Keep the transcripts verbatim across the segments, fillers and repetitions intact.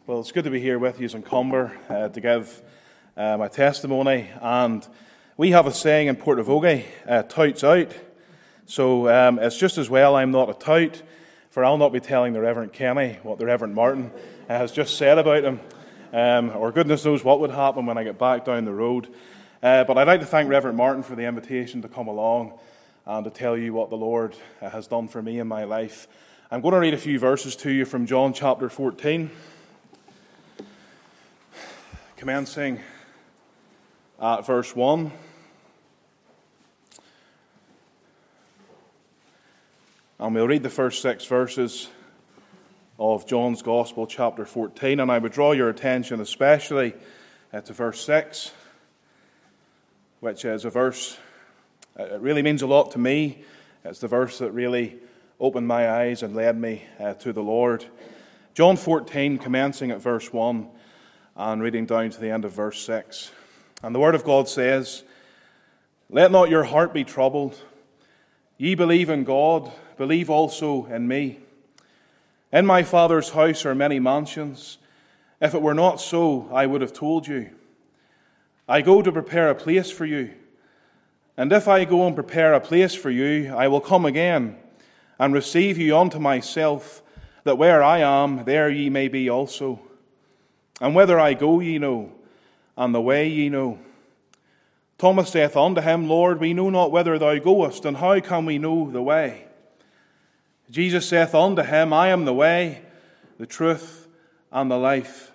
Well, it's good to be here with you in Comber uh, to give uh, my testimony. And we have a saying in Portavogie, uh, touts out. So um, it's just as well I'm not a tout, for I'll not be telling the Reverend Kenny what the Reverend Martin uh, has just said about him, um, or goodness knows what would happen when I get back down the road. Uh, but I'd like to thank Reverend Martin for the invitation to come along and to tell you what the Lord uh, has done for me in my life. I'm going to read a few verses to you from John chapter fourteen. Commencing at verse one. And we'll read the first six verses of John's Gospel, chapter fourteen. And I would draw your attention especially uh, to verse six, which is a verse, uh, it really means a lot to me. It's the verse that really opened my eyes and led me uh, to the Lord. John fourteen, commencing at verse one. And reading down to the end of verse six. And the Word of God says, "Let not your heart be troubled. Ye believe in God, believe also in me. In my Father's house are many mansions. If it were not so, I would have told you. I go to prepare a place for you. And if I go and prepare a place for you, I will come again and receive you unto myself, that where I am, there ye may be also. And whither I go ye know, and the way ye know." Thomas saith unto him, "Lord, we know not whither thou goest, and how can we know the way?" Jesus saith unto him, "I am the way, the truth, and the life.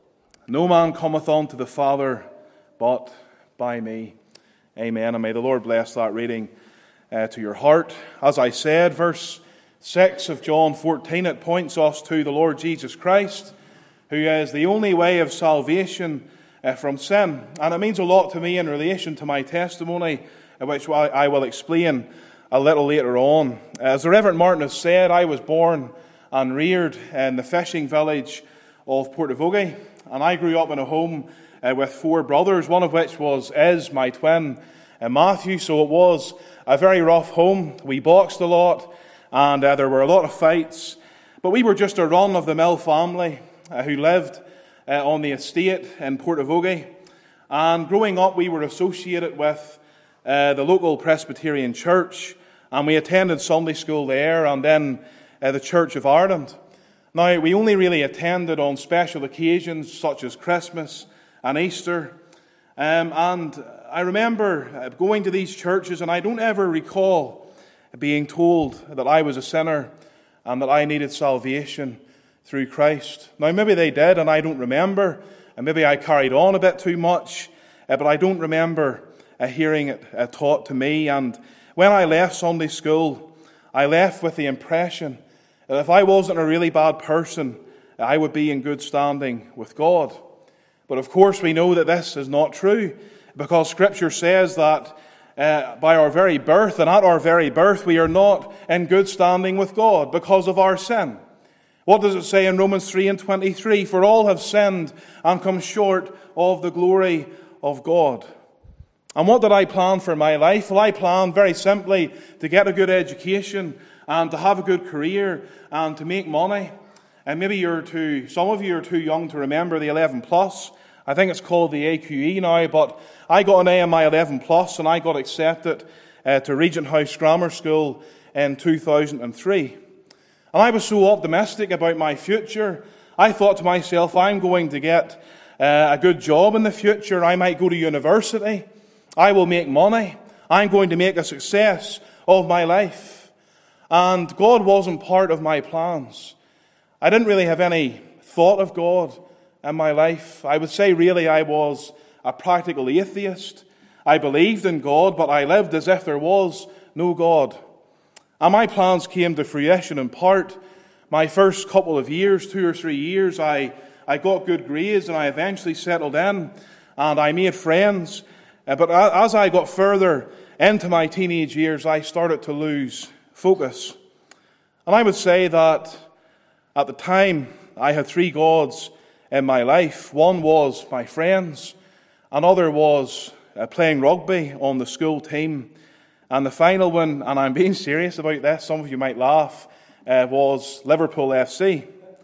No man cometh unto the Father but by me." Amen. And may the Lord bless that reading uh, to your heart. As I said, verse six of John fourteen, it points us to the Lord Jesus Christ, who is the only way of salvation uh, from sin. And it means a lot to me in relation to my testimony, uh, which I, I will explain a little later on. As the Reverend Martin has said, I was born and reared in the fishing village of Portavogie, and I grew up in a home uh, with four brothers, one of which was is my twin, uh, Matthew, so it was a very rough home. We boxed a lot, and uh, there were a lot of fights, but we were just a run-of-the-mill family Uh, who lived uh, on the estate in Portavogie. And growing up, we were associated with uh, the local Presbyterian church, and we attended Sunday school there, and then uh, the Church of Ireland. Now, we only really attended on special occasions such as Christmas and Easter. Um, and I remember uh, going to these churches, and I don't ever recall being told that I was a sinner and that I needed salvation through Christ. Now, maybe they did, and I don't remember, and maybe I carried on a bit too much, uh, but I don't remember uh, hearing it uh, taught to me. And when I left Sunday school, I left with the impression that if I wasn't a really bad person, I would be in good standing with God. But of course, we know that this is not true, because Scripture says that uh, by our very birth, and at our very birth, we are not in good standing with God because of our sin. What does it say in Romans three and twenty-three? "For all have sinned and come short of the glory of God." And what did I plan for my life? Well, I planned very simply to get a good education and to have a good career and to make money. And maybe you're too, some of you are too young to remember the eleven plus. I think it's called the A Q E now, but I got an A in my eleven plus, and I got accepted uh, to Regent House Grammar School in two thousand three. And I was so optimistic about my future. I thought to myself, I'm going to get uh, a good job in the future. I might go to university. I will make money. I'm going to make a success of my life. And God wasn't part of my plans. I didn't really have any thought of God in my life. I would say really I was a practical atheist. I believed in God, but I lived as if there was no God. And my plans came to fruition in part. My first couple of years, two or three years, I, I got good grades, and I eventually settled in, and I made friends. Uh, but as I got further into my teenage years, I started to lose focus. And I would say that at the time, I had three gods in my life. One was my friends. Another was uh, playing rugby on the school team. And the final one, and I'm being serious about this, some of you might laugh, uh, was Liverpool F C.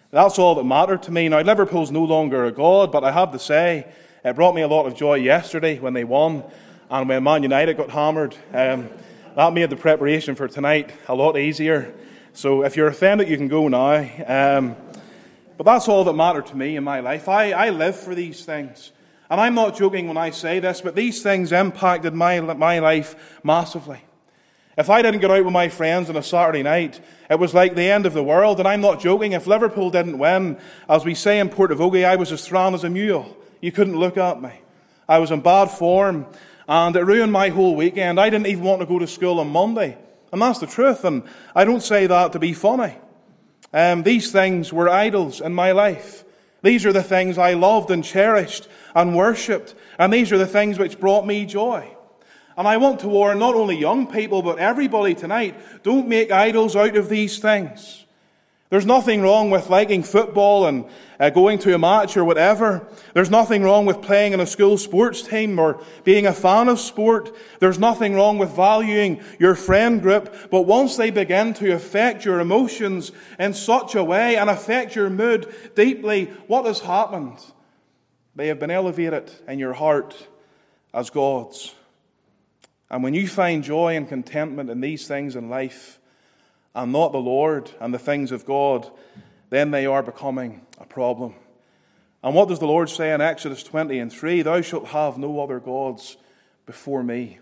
That's all that mattered to me. Now, Liverpool's no longer a god, but I have to say, it brought me a lot of joy yesterday when they won and when Man United got hammered. Um, that made the preparation for tonight a lot easier. So if you're offended, you can go now. Um, but that's all that mattered to me in my life. I, I live for these things. And I'm not joking when I say this, but these things impacted my, my life massively. If I didn't get out with my friends on a Saturday night, it was like the end of the world. And I'm not joking. If Liverpool didn't win, as we say in Portavogie, I was as thrown as a mule. You couldn't look at me. I was in bad form, and it ruined my whole weekend. I didn't even want to go to school on Monday. And that's the truth. And I don't say that to be funny. Um, these things were idols in my life. These are the things I loved and cherished and worshipped. And these are the things which brought me joy. And I want to warn not only young people, but everybody tonight, don't make idols out of these things. There's nothing wrong with liking football and uh, going to a match or whatever. There's nothing wrong with playing in a school sports team or being a fan of sport. There's nothing wrong with valuing your friend group. But once they begin to affect your emotions in such a way and affect your mood deeply, what has happened? They have been elevated in your heart as gods. And when you find joy and contentment in these things in life, and not the Lord and the things of God, then they are becoming a problem. And what does the Lord say in Exodus twenty and three? Thou shalt have no other gods before me.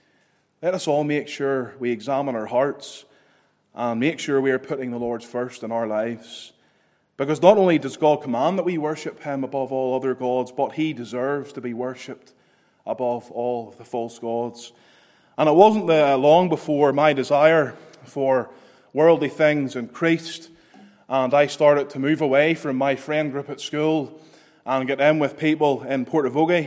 Let us all make sure we examine our hearts and make sure we are putting the Lord first in our lives. Because not only does God command that we worship Him above all other gods, but He deserves to be worshipped above all the false gods. And it wasn't long before my desire for worldly things increased, and I started to move away from my friend group at school and get in with people in Portavogie.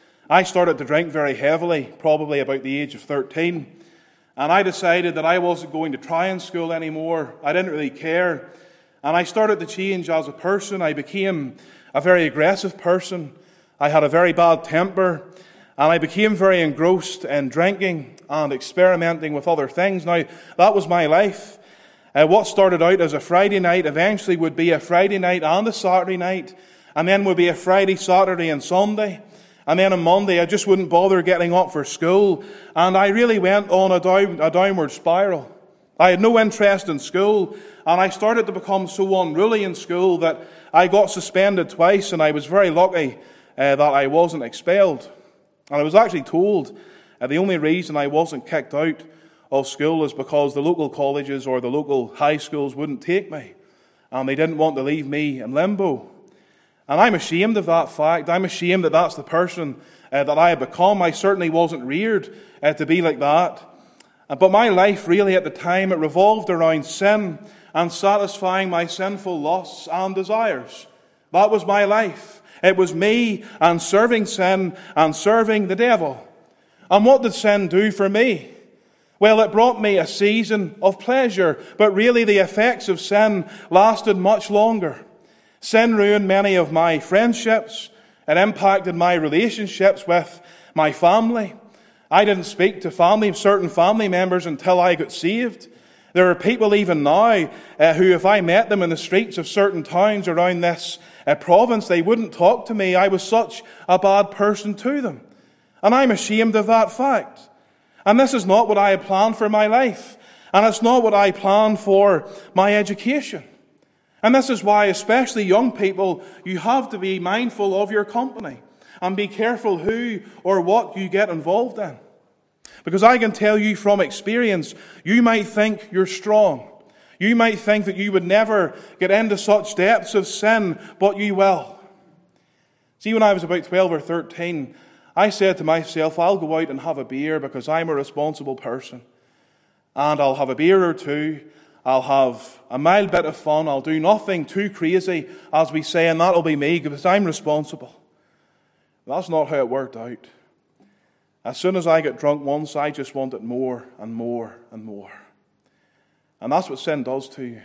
I started to drink very heavily, probably about the age of thirteen, and I decided that I wasn't going to try in school anymore. I didn't really care, and I started to change as a person. I became a very aggressive person. I had a very bad temper, and I became very engrossed in drinking and experimenting with other things. Now, that was my life. Uh, what started out as a Friday night eventually would be a Friday night and a Saturday night, and then would be a Friday, Saturday, and Sunday. And then on Monday, I just wouldn't bother getting up for school, and I really went on a, down, a downward spiral. I had no interest in school, and I started to become so unruly in school that I got suspended twice, and I was very lucky uh, that I wasn't expelled. And I was actually told uh, the only reason I wasn't kicked out of school is because the local colleges or the local high schools wouldn't take me, and they didn't want to leave me in limbo. And I'm ashamed of that fact. I'm ashamed that that's the person uh, that I had become. I certainly wasn't reared uh, to be like that. Uh, but my life really at the time, it revolved around sin and satisfying my sinful lusts and desires. That was my life. It was me and serving sin and serving the devil. And what did sin do for me? Well, it brought me a season of pleasure, but really the effects of sin lasted much longer. Sin ruined many of my friendships. It impacted my relationships with my family. I didn't speak to family, certain family members until I got saved. There are people even now uh, who, if I met them in the streets of certain towns around this uh, province, they wouldn't talk to me. I was such a bad person to them. And I'm ashamed of that fact. And this is not what I had planned for my life. And it's not what I planned for my education. And this is why, especially young people, you have to be mindful of your company and be careful who or what you get involved in. Because I can tell you from experience, you might think you're strong. You might think that you would never get into such depths of sin, but you will. See, when I was about twelve or thirteen, I said to myself, I'll go out and have a beer because I'm a responsible person. And I'll have a beer or two. I'll have a mild bit of fun. I'll do nothing too crazy, as we say, and that'll be me because I'm responsible. That's not how it worked out. As soon as I got drunk once, I just wanted more and more and more. And that's what sin does to you.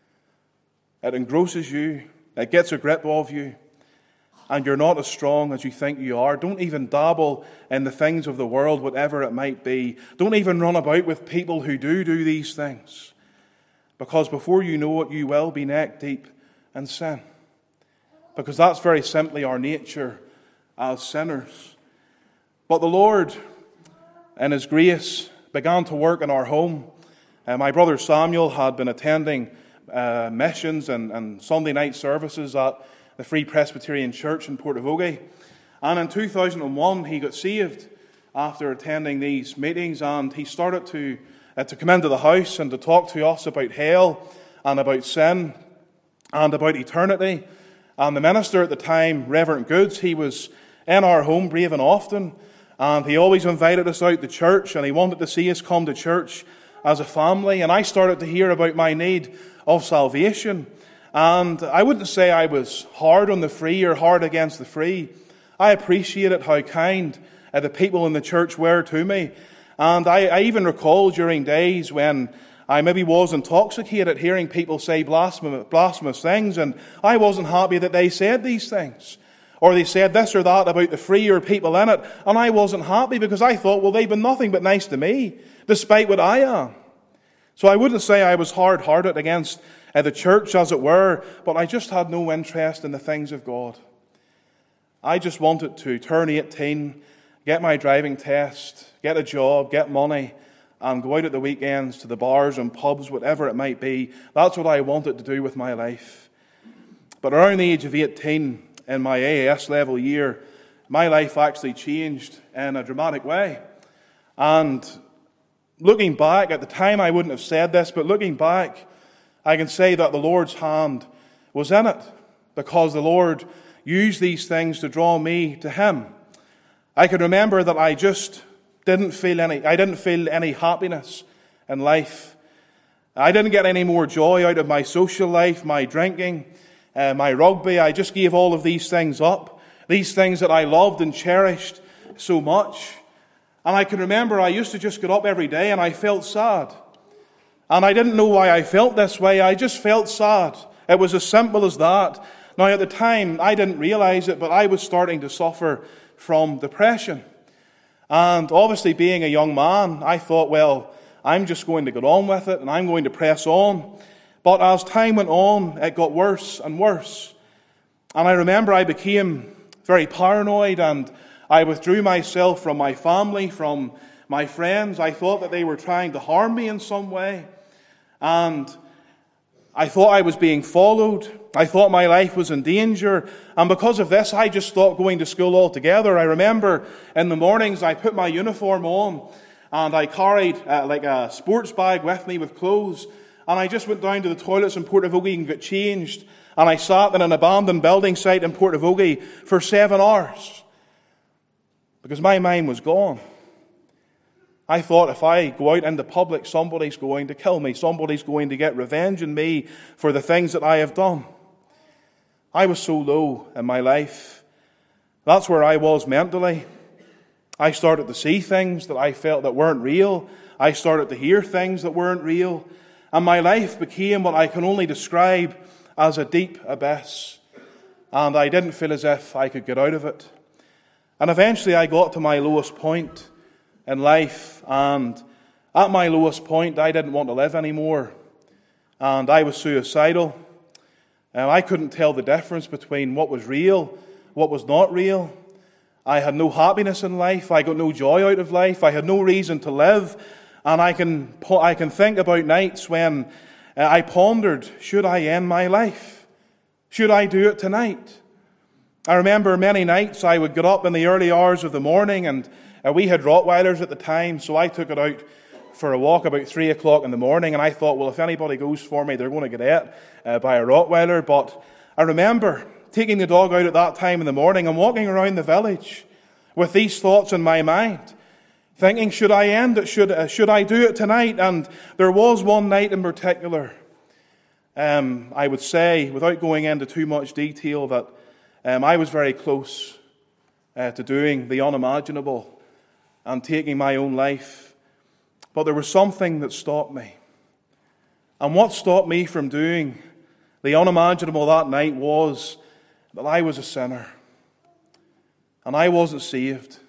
It engrosses you. It gets a grip of you. And you're not as strong as you think you are. Don't even dabble in the things of the world, whatever it might be. Don't even run about with people who do do these things. Because before you know it, you will be neck deep and sin. Because that's very simply our nature as sinners. But the Lord, in His grace, began to work in our home. Uh, my brother Samuel had been attending uh, missions and, and Sunday night services at the Free Presbyterian Church in Portavogie. And in two thousand one, he got saved after attending these meetings, and he started to, uh, to come into the house and to talk to us about hell and about sin and about eternity. And the minister at the time, Reverend Goods, he was in our home brave and often, and he always invited us out to church, and he wanted to see us come to church as a family. And I started to hear about my need of salvation. And I wouldn't say I was hard on the free or hard against the free. I appreciated how kind uh, the people in the church were to me. And I, I even recall during days when I maybe was intoxicated hearing people say blasphemous, blasphemous things, and I wasn't happy that they said these things. Or they said this or that about the freer people in it, and I wasn't happy because I thought, well, they've been nothing but nice to me, despite what I am. So I wouldn't say I was hard-hearted against uh, the church, as it were, but I just had no interest in the things of God. I just wanted to turn eighteen, get my driving test, get a job, get money, and go out at the weekends to the bars and pubs, whatever it might be. That's what I wanted to do with my life. But around the age of eighteen, in my A A S level year, my life actually changed in a dramatic way. And looking back, at the time I wouldn't have said this, but looking back, I can say that the Lord's hand was in it, because the Lord used these things to draw me to Him. I can remember that I just didn't feel any, I didn't feel any happiness in life. I didn't get any more joy out of my social life, my drinking, uh, my rugby. I just gave all of these things up, these things that I loved and cherished so much. And I can remember I used to just get up every day and I felt sad. And I didn't know why I felt this way. I just felt sad. It was as simple as that. Now, at the time, I didn't realize it, but I was starting to suffer from depression. And obviously, being a young man, I thought, well, I'm just going to get on with it and I'm going to press on. But as time went on, it got worse and worse. And I remember I became very paranoid, and I withdrew myself from my family, from my friends. I thought that they were trying to harm me in some way. And I thought I was being followed. I thought my life was in danger. And because of this, I just stopped going to school altogether. I remember in the mornings I put my uniform on and I carried uh, like a sports bag with me with clothes. And I just went down to the toilets in Portavogie and got changed. And I sat in an abandoned building site in Portavogie for seven hours. Because my mind was gone. I thought if I go out into public, somebody's going to kill me. Somebody's going to get revenge on me for the things that I have done. I was so low in my life. That's where I was mentally. I started to see things that I felt that weren't real. I started to hear things that weren't real. And my life became what I can only describe as a deep abyss. And I didn't feel as if I could get out of it. And eventually I got to my lowest point in life, and at my lowest point, I didn't want to live anymore, and I was suicidal. And I couldn't tell the difference between what was real, what was not real. I had no happiness in life. I got no joy out of life. I had no reason to live, and I can I can think about nights when I pondered: should I end my life? Should I do it tonight? I remember many nights I would get up in the early hours of the morning, and Uh, we had Rottweilers at the time, so I took it out for a walk about three o'clock in the morning, and I thought, well, if anybody goes for me, they're going to get ate uh, by a Rottweiler. But I remember taking the dog out at that time in the morning and walking around the village with these thoughts in my mind, thinking, should I end it? Should, uh, should I do it tonight? And there was one night in particular, um, I would say, without going into too much detail, that um, I was very close uh, to doing the unimaginable and taking my own life. But there was something that stopped me. And what stopped me from doing the unimaginable that night was that I was a sinner. And I wasn't saved.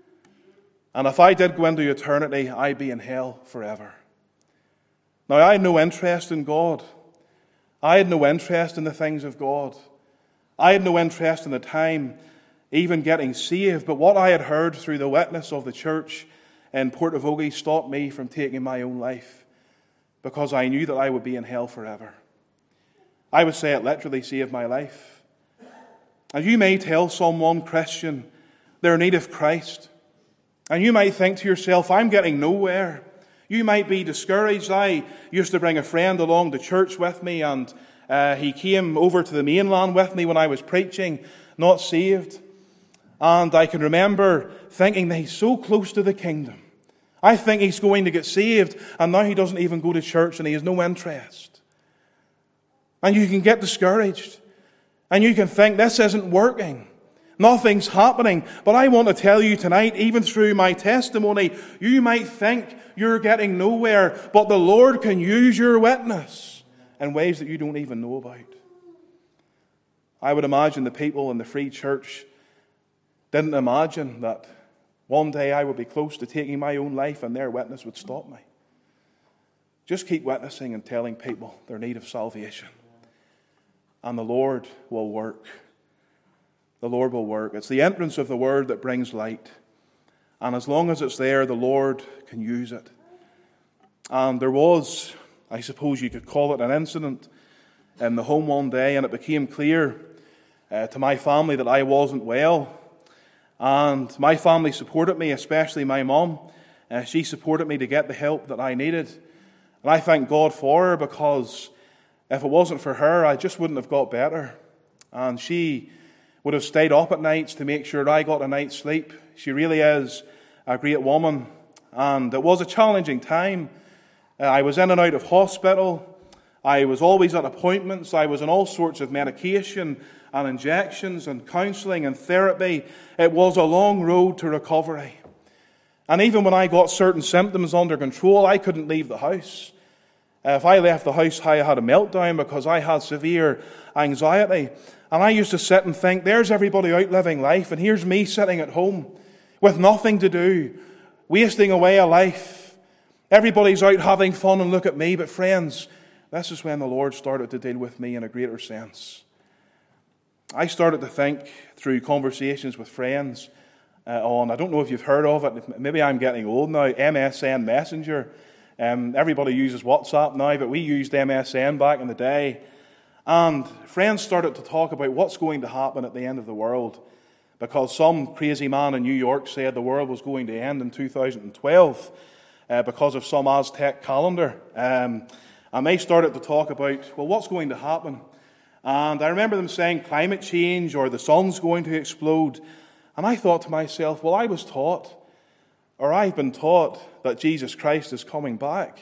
And if I did go into eternity, I'd be in hell forever. Now, I had no interest in God. I had no interest in the things of God. I had no interest in the time even getting saved. But what I had heard through the witness of the church in Portavogie stopped me from taking my own life, because I knew that I would be in hell forever. I would say it literally saved my life. And you may tell someone, Christian, they're in need of Christ. And you might think to yourself, I'm getting nowhere. You might be discouraged. I used to bring a friend along to church with me, and uh, he came over to the mainland with me when I was preaching, not saved. And I can remember thinking that he's so close to the kingdom. I think he's going to get saved, and now he doesn't even go to church and he has no interest. And you can get discouraged. And you can think, this isn't working. Nothing's happening. But I want to tell you tonight, even through my testimony, you might think you're getting nowhere, but the Lord can use your witness in ways that you don't even know about. I would imagine the people in the Free Church didn't imagine that one day I would be close to taking my own life and their witness would stop me. Just keep witnessing and telling people their need of salvation. And the Lord will work. The Lord will work. It's the entrance of the Word that brings light. And as long as it's there, the Lord can use it. And there was, I suppose you could call it an incident in the home one day, and it became clear uh, to my family that I wasn't well. And my family supported me, especially my mum. Uh, she supported me to get the help that I needed. And I thank God for her, because if it wasn't for her, I just wouldn't have got better. And she would have stayed up at nights to make sure I got a night's sleep. She really is a great woman. And it was a challenging time. Uh, I was in and out of hospital. I was always at appointments. I was on all sorts of medication and injections and counselling and therapy. It was a long road to recovery. And even when I got certain symptoms under control, I couldn't leave the house. Uh, if I left the house, I had a meltdown because I had severe anxiety. And I used to sit and think, there's everybody out living life, and here's me sitting at home with nothing to do, wasting away a life. Everybody's out having fun, and look at me. But friends, this is when the Lord started to deal with me in a greater sense. I started to think through conversations with friends uh, on, I don't know if you've heard of it, maybe I'm getting old now, M S N Messenger. Um, everybody uses WhatsApp now, but we used M S N back in the day. And friends started to talk about what's going to happen at the end of the world, because some crazy man in New York said the world was going to end in two thousand twelve uh, because of some Aztec calendar. Um, and they started to talk about, well, what's going to happen? And I remember them saying climate change or the sun's going to explode. And I thought to myself, well, I was taught, or I've been taught, that Jesus Christ is coming back.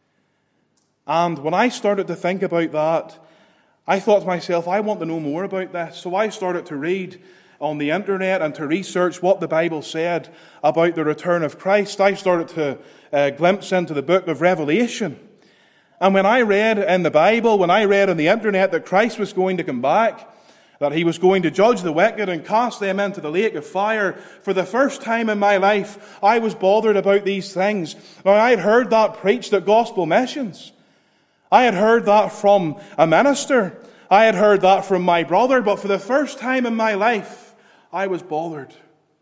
And when I started to think about that, I thought to myself, I want to know more about this. So I started to read on the internet and to research what the Bible said about the return of Christ. I started to uh, glimpse into the book of Revelation. And when I read in the Bible, when I read on the internet that Christ was going to come back, that he was going to judge the wicked and cast them into the lake of fire, for the first time in my life, I was bothered about these things. Now, I had heard that preached at gospel missions. I had heard that from a minister. I had heard that from my brother. But for the first time in my life, I was bothered.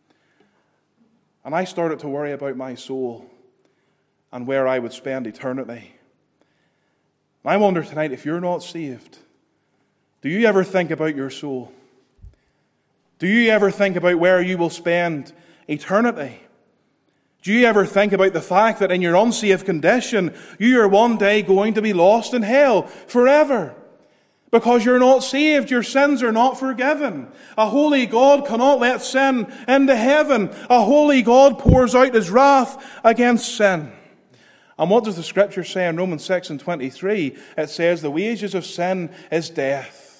And I started to worry about my soul and where I would spend eternity. I wonder tonight, if you're not saved, do you ever think about your soul? Do you ever think about where you will spend eternity? Do you ever think about the fact that in your unsaved condition, you are one day going to be lost in hell forever? Because you're not saved, your sins are not forgiven. A holy God cannot let sin into heaven. A holy God pours out his wrath against sin. And what does the Scripture say in Romans six and twenty-three? It says, the wages of sin is death.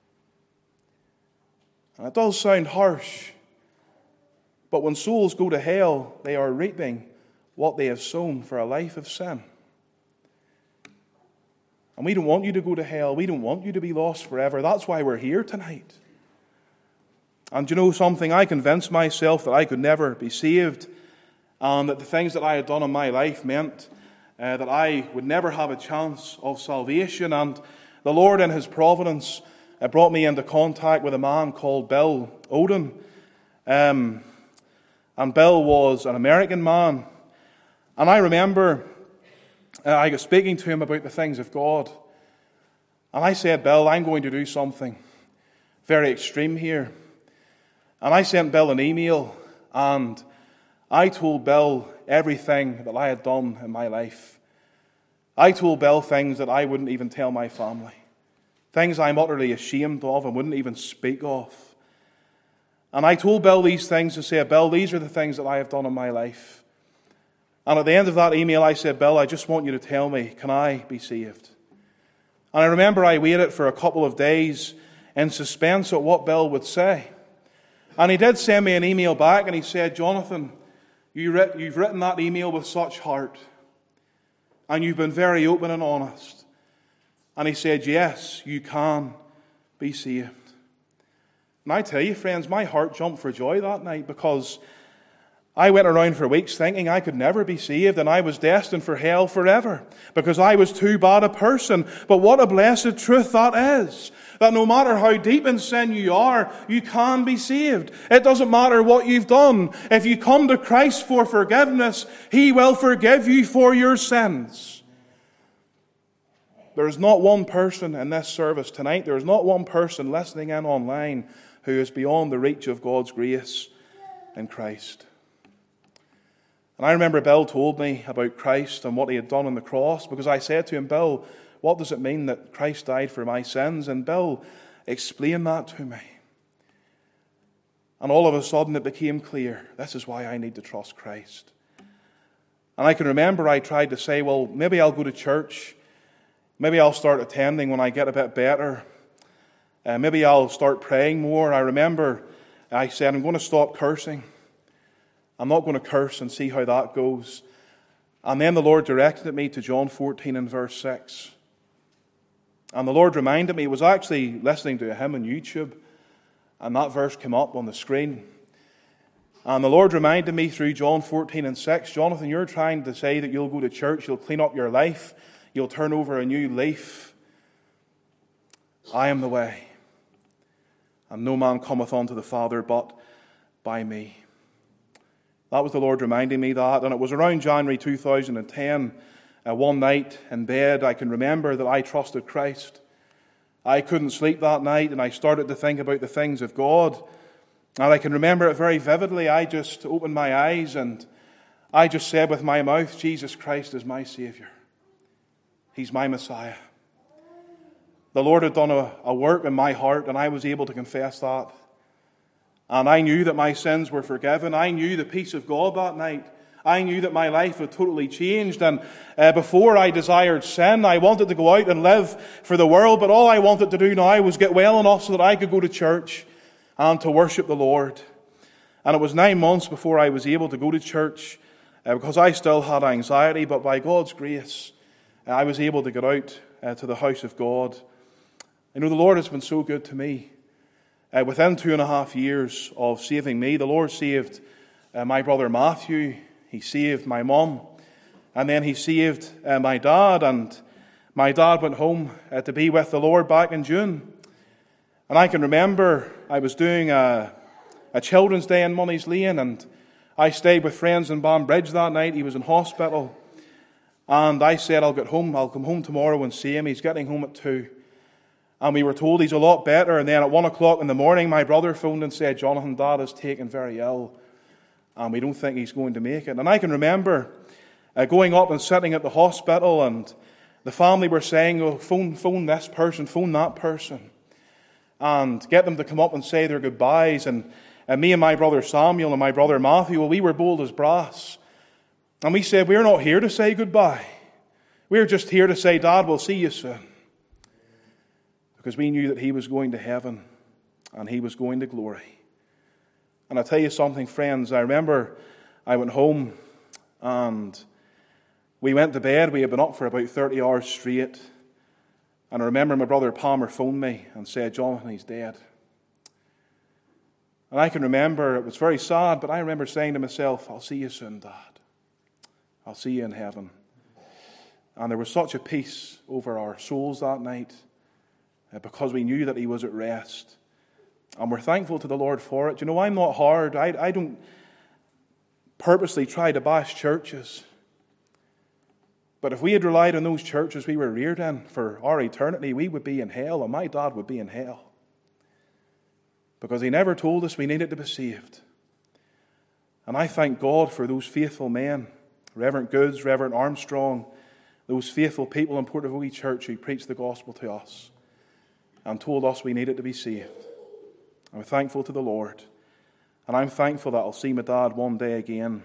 And it does sound harsh. But when souls go to hell, they are reaping what they have sown for a life of sin. And we don't want you to go to hell. We don't want you to be lost forever. That's why we're here tonight. And you know something? I convinced myself that I could never be saved, and that the things that I had done in my life meant uh, that I would never have a chance of salvation. And the Lord in His providence uh, brought me into contact with a man called Bill Oden. Um, and Bill was an American man. And I remember uh, I got speaking to him about the things of God. And I said, Bill, I'm going to do something very extreme here. And I sent Bill an email, and I told Bill everything that I had done in my life. I told Bill things that I wouldn't even tell my family. Things I'm utterly ashamed of and wouldn't even speak of. And I told Bill these things to say, Bill, these are the things that I have done in my life. And at the end of that email, I said, Bill, I just want you to tell me, can I be saved? And I remember I waited for a couple of days in suspense at what Bill would say. And he did send me an email back, and he said, Jonathan, you writ- you've written that email with such heart. And you've been very open and honest. And he said, yes, you can be saved. And I tell you, friends, my heart jumped for joy that night, because I went around for weeks thinking I could never be saved, and I was destined for hell forever because I was too bad a person. But what a blessed truth that is, that no matter how deep in sin you are, you can be saved. It doesn't matter what you've done. If you come to Christ for forgiveness, He will forgive you for your sins. There is not one person in this service tonight, there is not one person listening in online who is beyond the reach of God's grace in Christ. And I remember Bill told me about Christ and what He had done on the cross, because I said to him, Bill, what does it mean that Christ died for my sins? And Bill explained that to me. And all of a sudden it became clear, this is why I need to trust Christ. And I can remember I tried to say, well, maybe I'll go to church. Maybe I'll start attending when I get a bit better. Uh, maybe I'll start praying more. I remember I said, I'm going to stop cursing. I'm not going to curse and see how that goes. And then the Lord directed me to John fourteen and verse six. And the Lord reminded me, I was actually listening to a hymn on YouTube, and that verse came up on the screen. And the Lord reminded me through John fourteen and six, Jonathan, you're trying to say that you'll go to church, you'll clean up your life, you'll turn over a new leaf. I am the way, and no man cometh unto the Father but by me. That was the Lord reminding me that. And it was around January two thousand ten, uh, one night in bed, I can remember that I trusted Christ. I couldn't sleep that night, and I started to think about the things of God. And I can remember it very vividly. I just opened my eyes and I just said with my mouth, Jesus Christ is my Savior. He's my Messiah. The Lord had done a, a work in my heart, and I was able to confess that. And I knew that my sins were forgiven. I knew the peace of God that night. I knew that my life had totally changed. And uh, before I desired sin, I wanted to go out and live for the world. But all I wanted to do now was get well enough so that I could go to church and to worship the Lord. And it was nine months before I was able to go to church uh, because I still had anxiety. But by God's grace, uh, I was able to get out uh, to the house of God. You know, the Lord has been so good to me. Uh, within two and a half years of saving me, the Lord saved uh, my brother Matthew. He saved my mum. And then He saved uh, my dad. And my dad went home uh, to be with the Lord back in June. And I can remember I was doing a, a children's day in Money's Lane. And I stayed with friends in Banbridge that night. He was in hospital. And I said, I'll get home. I'll come home tomorrow and see him. He's getting home at two. And we were told he's a lot better. And then at one o'clock in the morning, my brother phoned and said, Jonathan, Dad is taken very ill, and we don't think he's going to make it. And I can remember uh, going up and sitting at the hospital, and the family were saying, oh, phone, phone this person, phone that person, and get them to come up and say their goodbyes. And, and me and my brother Samuel and my brother Matthew, well, we were bold as brass. And we said, we're not here to say goodbye. We're just here to say, Dad, we'll see you soon. Because we knew that he was going to heaven and he was going to glory. And I'll tell you something, friends. I remember I went home and we went to bed. We had been up for about thirty hours straight. And I remember my brother Palmer phoned me and said, Jonathan, he's dead. And I can remember, it was very sad, but I remember saying to myself, I'll see you soon, Dad. I'll see you in heaven. And there was such a peace over our souls that night. because we knew that he was at rest. And we're thankful to the Lord for it. You know, I'm not hard. I, I don't purposely try to bash churches. But if we had relied on those churches we were reared in for our eternity, we would be in hell, and my dad would be in hell. Because he never told us we needed to be saved. And I thank God for those faithful men, Reverend Goods, Reverend Armstrong, those faithful people in Portavogie Church who preached the gospel to us and told us we needed to be saved. I'm thankful to the Lord. And I'm thankful that I'll see my dad one day again.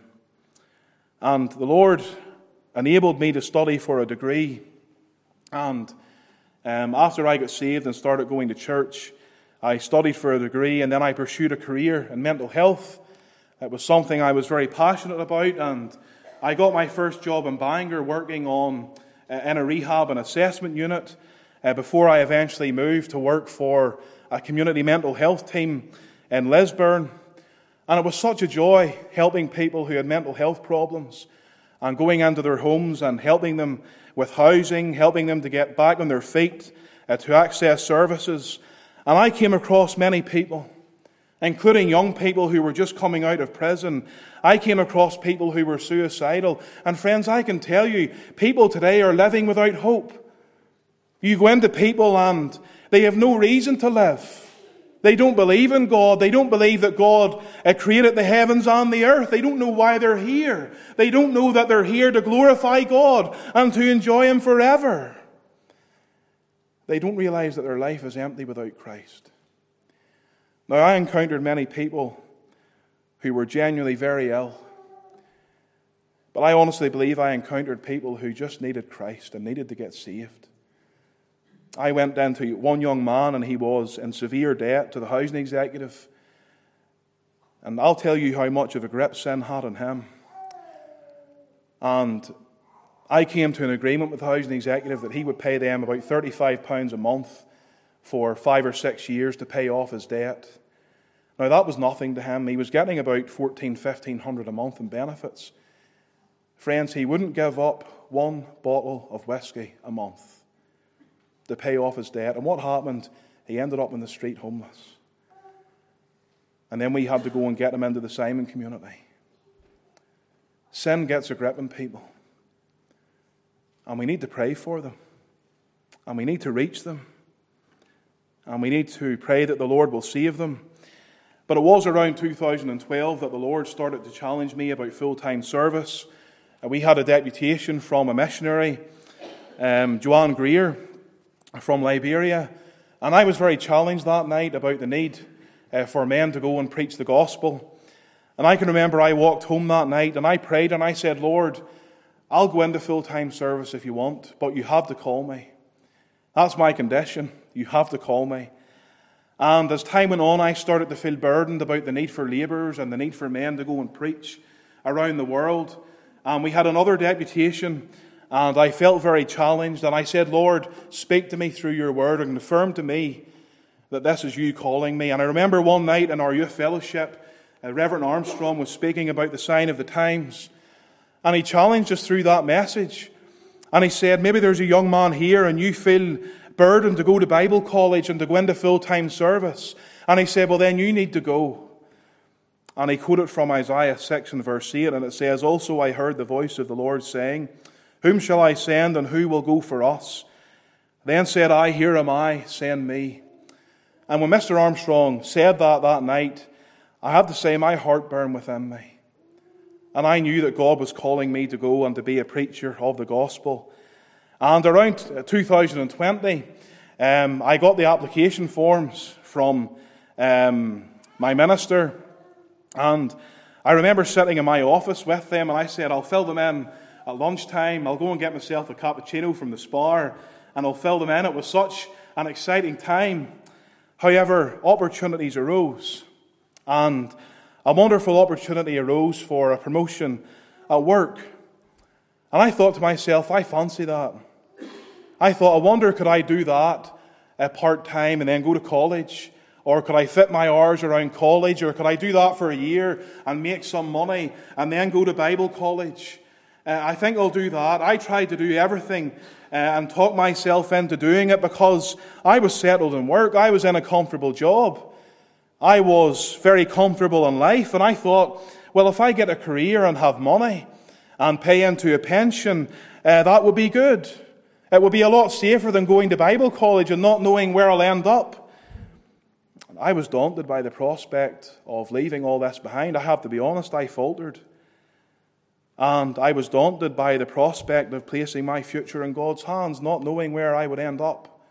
And the Lord enabled me to study for a degree. And um, after I got saved and started going to church, I studied for a degree, and then I pursued a career in mental health. It was something I was very passionate about, and I got my first job in Bangor working on uh, in a rehab and assessment unit uh, before I eventually moved to work for a community mental health team in Lisburn. And it was such a joy helping people who had mental health problems and going into their homes and helping them with housing, helping them to get back on their feet, uh, to access services. And I came across many people, including young people who were just coming out of prison. I came across people who were suicidal. And friends, I can tell you, people today are living without hope. You go into people and they have no reason to live. They don't believe in God. They don't believe that God created the heavens and the earth. They don't know why they're here. They don't know that they're here to glorify God and to enjoy Him forever. They don't realize that their life is empty without Christ. Now, I encountered many people who were genuinely very ill. But I honestly believe I encountered people who just needed Christ and needed to get saved. I went down to one young man, and he was in severe debt to the housing executive. And I'll tell you how much of a grip sin had on him. And I came to an agreement with the housing executive that he would pay them about thirty-five pounds a month for five or six years to pay off his debt. Now, that was nothing to him. He was getting about fourteen, fifteen hundred a month in benefits. Friends, he wouldn't give up one bottle of whiskey a month to pay off his debt. And what happened? He ended up in the street homeless. And then we had to go and get him into the Simon community. Sin gets a grip on people. And we need to pray for them. And we need to reach them. And we need to pray that the Lord will save them. But it was around two thousand twelve that the Lord started to challenge me about full-time service. And we had a deputation from a missionary, um, Joanne Greer, from Liberia. And I was very challenged that night about the need uh, for men to go and preach the gospel. And I can remember I walked home that night and I prayed and I said, Lord, I'll go into full-time service if you want, but you have to call me. That's my condition. You have to call me. And as time went on, I started to feel burdened about the need for labourers and the need for men to go and preach around the world. And we had another deputation, and I felt very challenged. And I said, Lord, speak to me through your word and confirm to me that this is you calling me. And I remember one night in our youth fellowship, uh, Reverend Armstrong was speaking about the sign of the times. And he challenged us through that message. And he said, maybe there's a young man here and you feel burdened to go to Bible college and to go into full-time service. And he said, well, then you need to go. And he quoted from Isaiah six and verse eight, and it says, also I heard the voice of the Lord saying, whom shall I send, and who will go for us? Then said I, here am I, send me. And when Mister Armstrong said that that night, I have to say my heart burned within me. And I knew that God was calling me to go and to be a preacher of the gospel. And around two thousand twenty, um, I got the application forms from um, my minister. And I remember sitting in my office with them, and I said, I'll fill them in at lunchtime. I'll go and get myself a cappuccino from the Spar, and I'll fill them in. It was such an exciting time. However, opportunities arose. And a wonderful opportunity arose for a promotion at work. And I thought to myself, I fancy that. I thought, I wonder, could I do that uh, part-time and then go to college? Or could I fit my hours around college? Or could I do that for a year and make some money and then go to Bible college? Uh, I think I'll do that. I tried to do everything uh, and talk myself into doing it because I was settled in work. I was in a comfortable job. I was very comfortable in life, and I thought, well, if I get a career and have money and pay into a pension, uh, that would be good. It would be a lot safer than going to Bible college and not knowing where I'll end up. I was daunted by the prospect of leaving all this behind. I have to be honest, I faltered. And I was daunted by the prospect of placing my future in God's hands, not knowing where I would end up.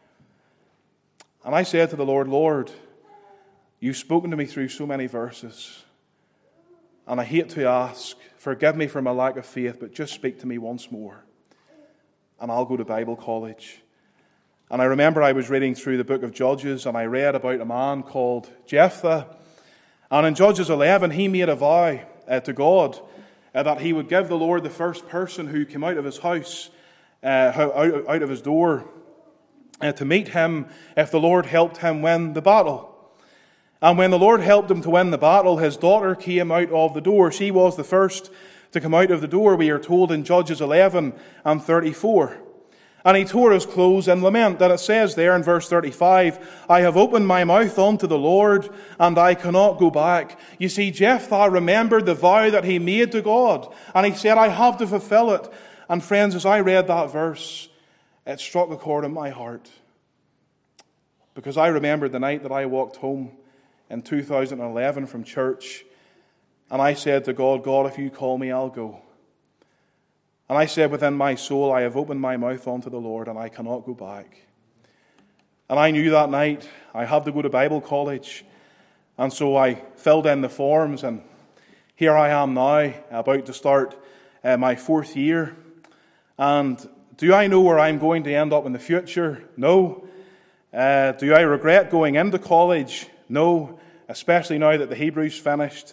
And I said to the Lord, Lord, you've spoken to me through so many verses. And I hate to ask, forgive me for my lack of faith, but just speak to me once more. And I'll go to Bible college. And I remember I was reading through the book of Judges, and I read about a man called Jephthah. And in Judges eleven, he made a vow uh, to God uh, that he would give the Lord the first person who came out of his house, uh, out, out of his door, uh, to meet him if the Lord helped him win the battle. And when the Lord helped him to win the battle, his daughter came out of the door. She was the first to come out of the door, we are told in Judges eleven and thirty-four. And he tore his clothes in lament. And it says there in verse thirty-five, I have opened my mouth unto the Lord, and I cannot go back. You see, Jephthah remembered the vow that he made to God, and he said, I have to fulfill it. And friends, as I read that verse, it struck a chord in my heart. Because I remembered the night that I walked home in two thousand eleven from church, and I said to God, God, if you call me, I'll go. And I said within my soul, I have opened my mouth unto the Lord, and I cannot go back. And I knew that night I had to go to Bible college. And so I filled in the forms, and here I am now, about to start uh, my fourth year. And do I know where I'm going to end up in the future? No. Uh, do I regret going into college? No, especially now that the Hebrews finished.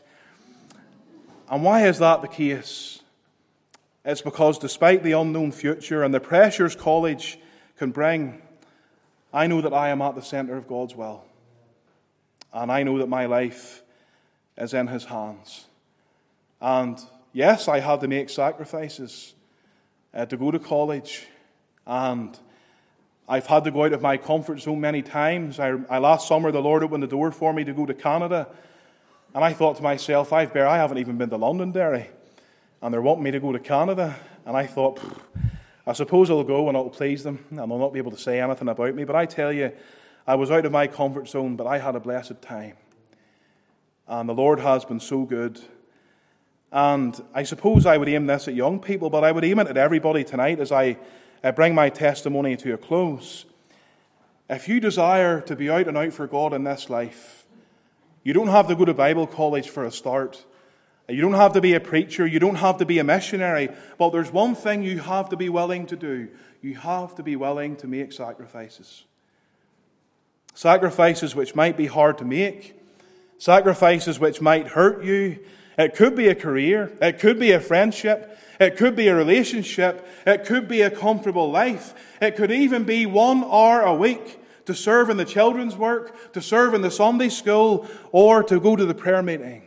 And why is that the case? It's because despite the unknown future and the pressures college can bring, I know that I am at the center of God's will. And I know that my life is in His hands. And yes, I had to make sacrifices uh, to go to college. And I've had to go out of my comfort zone many times. I, I last summer, the Lord opened the door for me to go to Canada. And I thought to myself, I've bear, I haven't even been to Londonderry. And they're wanting me to go to Canada. And I thought, I suppose I'll go and it'll please them. And they'll not be able to say anything about me. But I tell you, I was out of my comfort zone, but I had a blessed time. And the Lord has been so good. And I suppose I would aim this at young people, but I would aim it at everybody tonight as I bring my testimony to a close. If you desire to be out and out for God in this life, you don't have to go to Bible college for a start. You don't have to be a preacher. You don't have to be a missionary. But there's one thing you have to be willing to do. You have to be willing to make sacrifices. Sacrifices which might be hard to make. Sacrifices which might hurt you. It could be a career. It could be a friendship. It could be a relationship. It could be a comfortable life. It could even be one hour a week to serve in the children's work, to serve in the Sunday school, or to go to the prayer meeting.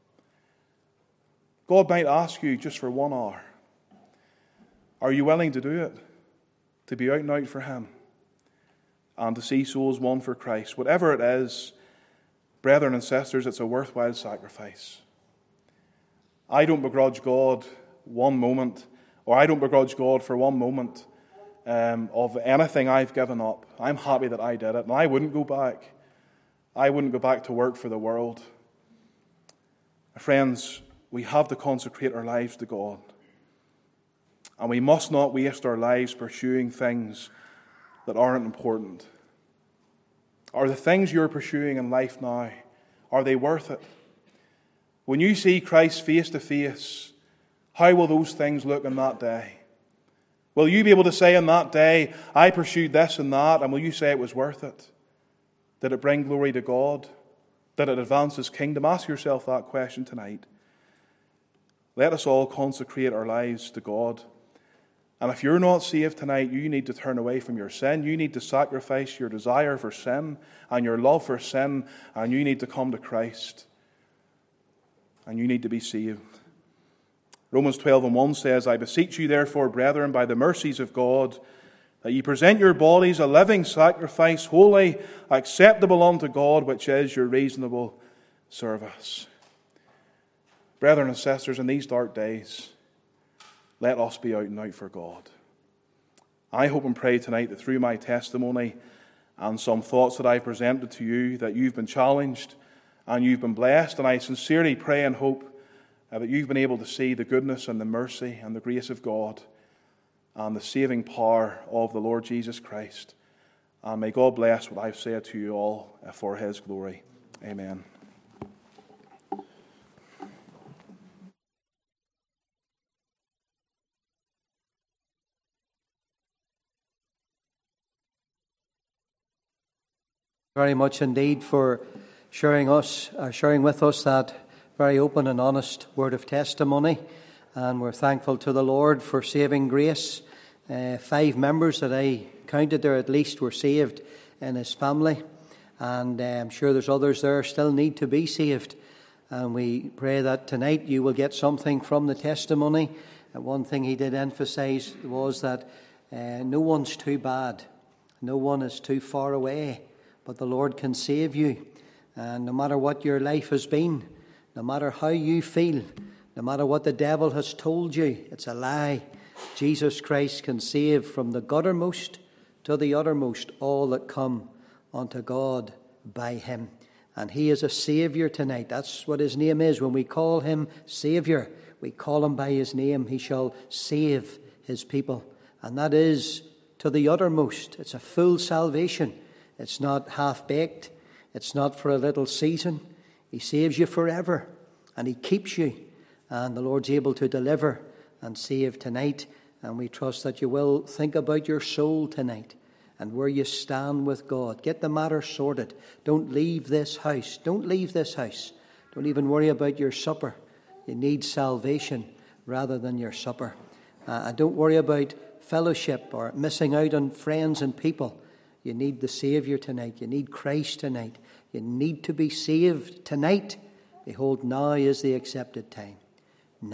God might ask you just for one hour. Are you willing to do it? To be out and out for Him? And to see souls won for Christ? Whatever it is, brethren and sisters, it's a worthwhile sacrifice. I don't begrudge God one moment, or I don't begrudge God for one moment um, of anything I've given up. I'm happy that I did it, and I wouldn't go back. I wouldn't go back to work for the world. Friends, we have to consecrate our lives to God. And we must not waste our lives pursuing things that aren't important. Are the things you're pursuing in life now, are they worth it? When you see Christ face to face, how will those things look in that day? Will you be able to say in that day, I pursued this and that, and will you say it was worth it? Did it bring glory to God? Did it advance His kingdom? Ask yourself that question tonight. Let us all consecrate our lives to God. And if you're not saved tonight, you need to turn away from your sin. You need to sacrifice your desire for sin and your love for sin, and you need to come to Christ. And you need to be saved. Romans twelve and one says, I beseech you therefore, brethren, by the mercies of God, that ye present your bodies a living sacrifice, holy, acceptable unto God, which is your reasonable service. Brethren and sisters, in these dark days, let us be out and out for God. I hope and pray tonight that through my testimony and some thoughts that I presented to you, that you've been challenged and you've been blessed. And I sincerely pray and hope uh, that you've been able to see the goodness and the mercy and the grace of God and the saving power of the Lord Jesus Christ. And may God bless what I've said to you all uh, for His glory. Amen. Very much indeed for sharing us, uh, sharing with us that very open and honest word of testimony, and we're thankful to the Lord for saving grace. Uh, five members that I counted there at least were saved in his family, and uh, I'm sure there's others there still need to be saved. And we pray that tonight you will get something from the testimony. And one thing he did emphasise was that uh, no one's too bad, no one is too far away. But the Lord can save you. And no matter what your life has been, no matter how you feel, no matter what the devil has told you, it's a lie. Jesus Christ can save from the guttermost to the uttermost all that come unto God by him. And he is a Saviour tonight. That's what his name is. When we call him Saviour, we call him by his name. He shall save his people. And that is to the uttermost. It's a full salvation. It's not half-baked. It's not for a little season. He saves you forever, and he keeps you. And the Lord's able to deliver and save tonight. And we trust that you will think about your soul tonight and where you stand with God. Get the matter sorted. Don't leave this house. Don't leave this house. Don't even worry about your supper. You need salvation rather than your supper. Uh, and don't worry about fellowship or missing out on friends and people. You need the Saviour tonight. You need Christ tonight. You need to be saved tonight. Behold, now is the accepted time.